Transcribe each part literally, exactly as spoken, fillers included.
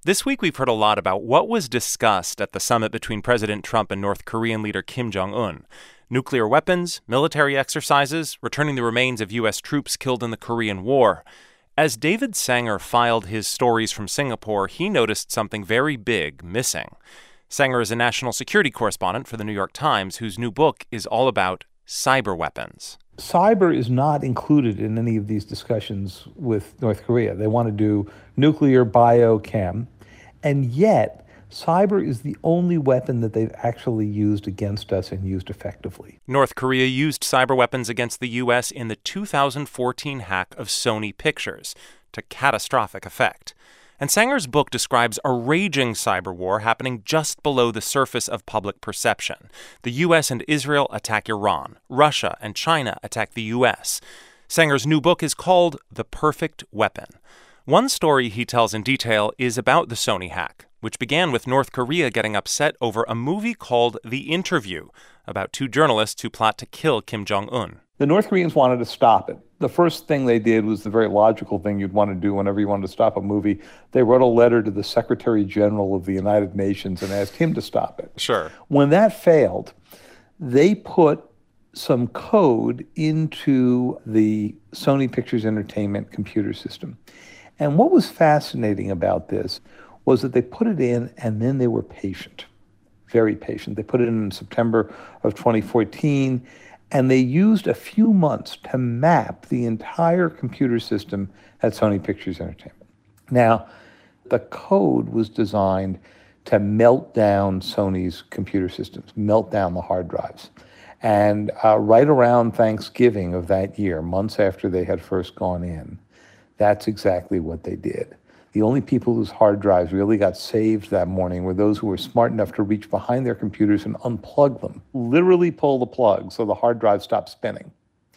This week, we've heard a lot about what was discussed at the summit between President Trump and North Korean leader Kim Jong-un. Nuclear weapons, military exercises, returning the remains of U S troops killed in the Korean War. As David Sanger filed his stories from Singapore, he noticed something very big missing. Sanger is a national security correspondent for the New York Times, whose new book is all about cyber weapons. Cyber is not included in any of these discussions with North Korea. They want to do nuclear, bio, chem, and yet cyber is the only weapon that they've actually used against us and used effectively. North Korea used cyber weapons against the U S in the two thousand fourteen hack of Sony Pictures, to catastrophic effect. And Sanger's book describes a raging cyber war happening just below the surface of public perception. The U S and Israel attack Iran. Russia and China attack the U S. Sanger's new book is called The Perfect Weapon. One story he tells in detail is about the Sony hack, which began with North Korea getting upset over a movie called The Interview, about two journalists who plot to kill Kim Jong-un. The North Koreans wanted to stop it. The first thing they did was the very logical thing you'd want to do whenever you wanted to stop a movie. They wrote a letter to the Secretary General of the United Nations and asked him to stop it. Sure. When that failed, they put some code into the Sony Pictures Entertainment computer system. And what was fascinating about this was that they put it in and then they were patient, very patient. They put it in in September of twenty fourteen. And they used a few months to map the entire computer system at Sony Pictures Entertainment. Now, the code was designed to melt down Sony's computer systems, melt down the hard drives. And uh, right around Thanksgiving of that year, months after they had first gone in, that's exactly what they did. The only people whose hard drives really got saved that morning were those who were smart enough to reach behind their computers and unplug them, literally pull the plug so the hard drive stopped spinning.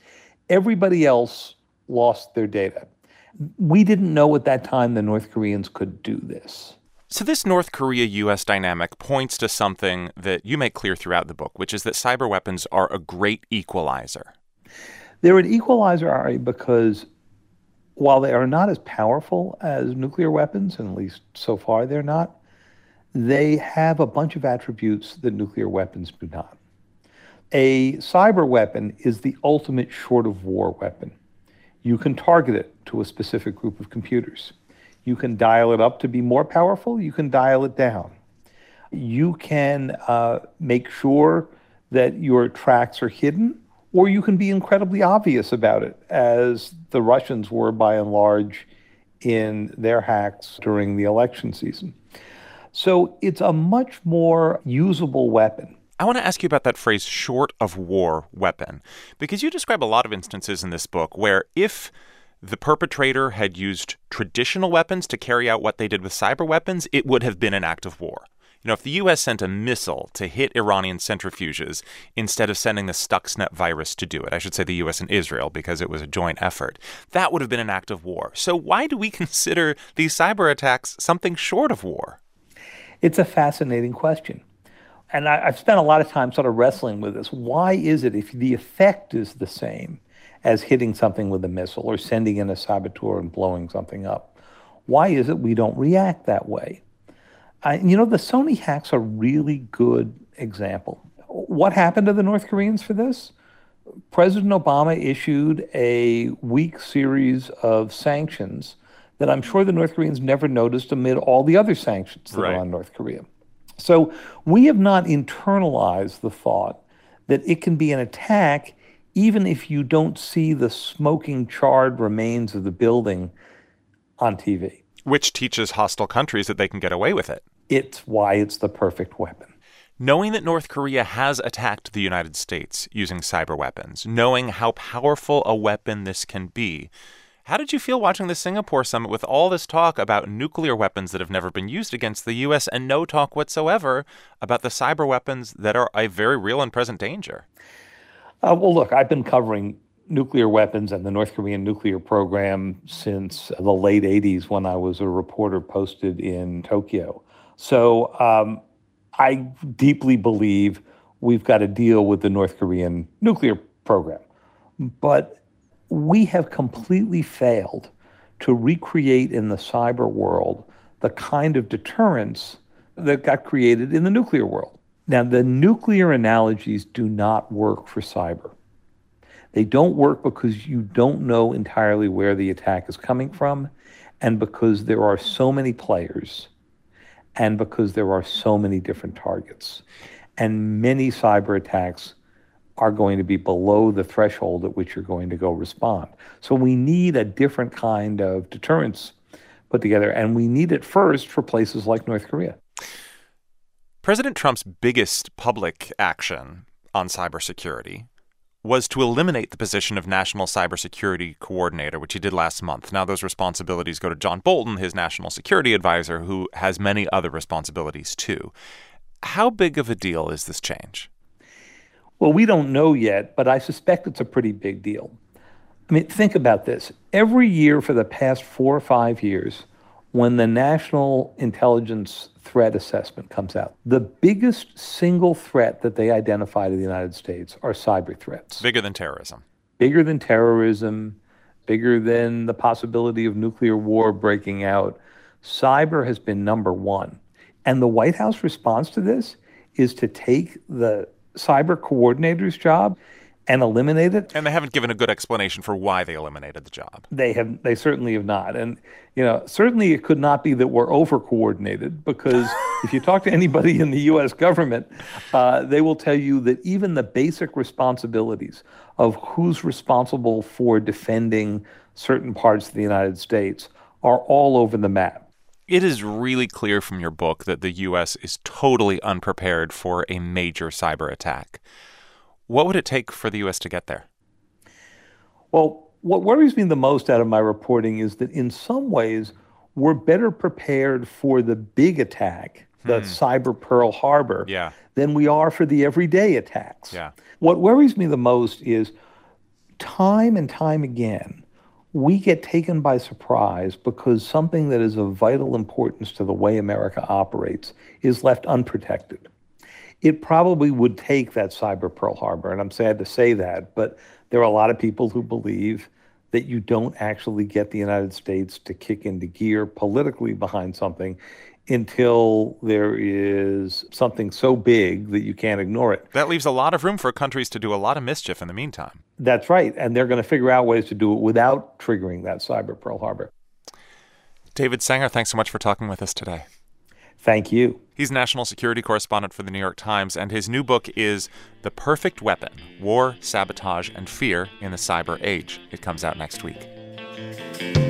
Everybody else lost their data. We didn't know at that time the North Koreans could do this. So this North Korea-U S dynamic points to something that you make clear throughout the book, which is that cyber weapons are a great equalizer. They're an equalizer, Ari, because while they are not as powerful as nuclear weapons, and at least so far they're not, they have a bunch of attributes that nuclear weapons do not. A cyber weapon is the ultimate short-of-war weapon. You can target it to a specific group of computers. You can dial it up to be more powerful. You can dial it down. You can uh, make sure that your tracks are hidden, or you can be incredibly obvious about it, as the Russians were by and large in their hacks during the election season. So it's a much more usable weapon. I want to ask you about that phrase, short of war weapon, because you describe a lot of instances in this book where if the perpetrator had used traditional weapons to carry out what they did with cyber weapons, it would have been an act of war. You know, if the U S sent a missile to hit Iranian centrifuges instead of sending the Stuxnet virus to do it, I should say the U S and Israel because it was a joint effort, that would have been an act of war. So why do we consider these cyber attacks something short of war? It's a fascinating question. And I, I've spent a lot of time sort of wrestling with this. Why is it, if the effect is the same as hitting something with a missile or sending in a saboteur and blowing something up, why is it we don't react that way? Uh, you know, the Sony hack's a really good example. What happened to the North Koreans for this? President Obama issued a weak series of sanctions that I'm sure the North Koreans never noticed amid all the other sanctions that Right. are on North Korea. So we have not internalized the thought that it can be an attack even if you don't see the smoking, charred remains of the building on T V. Which teaches hostile countries that they can get away with it. It's why it's the perfect weapon. Knowing that North Korea has attacked the United States using cyber weapons, knowing how powerful a weapon this can be, how did you feel watching the Singapore summit with all this talk about nuclear weapons that have never been used against the U S and no talk whatsoever about the cyber weapons that are a very real and present danger? Uh, well, look, I've been covering nuclear weapons and the North Korean nuclear program since the late eighties when I was a reporter posted in Tokyo. So um, I deeply believe we've got to deal with the North Korean nuclear program. But we have completely failed to recreate in the cyber world the kind of deterrence that got created in the nuclear world. Now, the nuclear analogies do not work for cyber. They don't work because you don't know entirely where the attack is coming from, and because there are so many players, and because there are so many different targets. And many cyber attacks are going to be below the threshold at which you're going to go respond. So we need a different kind of deterrence put together, and we need it first for places like North Korea. President Trump's biggest public action on cybersecurity was to eliminate the position of National Cybersecurity Coordinator, which he did last month. Now those responsibilities go to John Bolton, his national security advisor, who has many other responsibilities too. How big of a deal is this change? Well, we don't know yet, but I suspect it's a pretty big deal. I mean, think about this. Every year for the past four or five years, when the National Intelligence Threat Assessment comes out, the biggest single threat that they identify to the United States are cyber threats. Bigger than terrorism. Bigger than terrorism, bigger than the possibility of nuclear war breaking out. Cyber has been number one. And the White House response to this is to take the cyber coordinator's job and eliminate it. And they haven't given a good explanation for why they eliminated the job. They have. They certainly have not. And, you know, certainly it could not be that we're over-coordinated, because if you talk to anybody in the U S government, uh, they will tell you that even the basic responsibilities of who's responsible for defending certain parts of the United States are all over the map. It is really clear from your book that the U S is totally unprepared for a major cyber attack. What would it take for the U S to get there? Well, what worries me the most out of my reporting is that in some ways we're better prepared for the big attack, the hmm. cyber Pearl Harbor, yeah. than we are for the everyday attacks. Yeah. What worries me the most is time and time again, we get taken by surprise because something that is of vital importance to the way America operates is left unprotected. It probably would take that cyber Pearl Harbor, and I'm sad to say that, but there are a lot of people who believe that you don't actually get the United States to kick into gear politically behind something until there is something so big that you can't ignore it. That leaves a lot of room for countries to do a lot of mischief in the meantime. That's right, and they're going to figure out ways to do it without triggering that cyber Pearl Harbor. David Sanger, thanks so much for talking with us today. Thank you. He's national security correspondent for the New York Times, and his new book is The Perfect Weapon: War, Sabotage, and Fear in the Cyber Age. It comes out next week.